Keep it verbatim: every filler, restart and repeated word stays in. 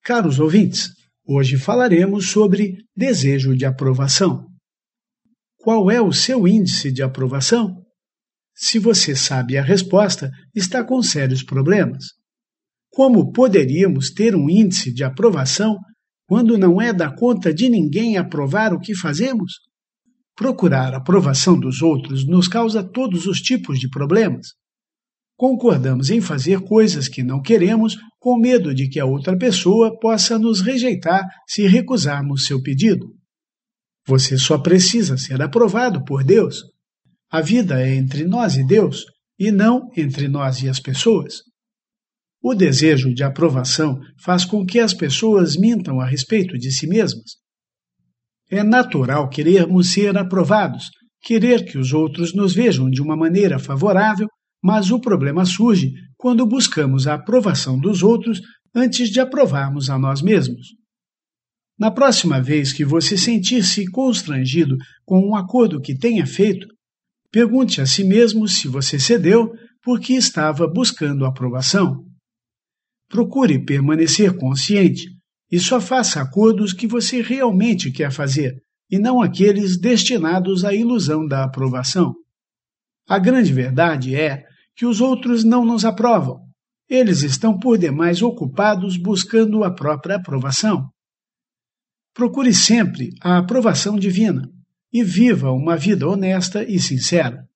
Caros ouvintes, hoje falaremos sobre desejo de aprovação. Qual é o seu índice de aprovação? Se você sabe a resposta, está com sérios problemas. Como poderíamos ter um índice de aprovação quando não é da conta de ninguém aprovar o que fazemos? Procurar a aprovação dos outros nos causa todos os tipos de problemas. Concordamos em fazer coisas que não queremos com medo de que a outra pessoa possa nos rejeitar se recusarmos seu pedido. Você só precisa ser aprovado por Deus. A vida é entre nós e Deus, e não entre nós e as pessoas. O desejo de aprovação faz com que as pessoas mintam a respeito de si mesmas. É natural querermos ser aprovados, querer que os outros nos vejam de uma maneira favorável, mas o problema surge quando buscamos a aprovação dos outros antes de aprovarmos a nós mesmos. Na próxima vez que você sentir-se constrangido com um acordo que tenha feito, pergunte a si mesmo se você cedeu porque estava buscando aprovação. Procure permanecer consciente e só faça acordos que você realmente quer fazer, e não aqueles destinados à ilusão da aprovação. A grande verdade é que os outros não nos aprovam. Eles estão por demais ocupados buscando a própria aprovação. Procure sempre a aprovação divina e viva uma vida honesta e sincera.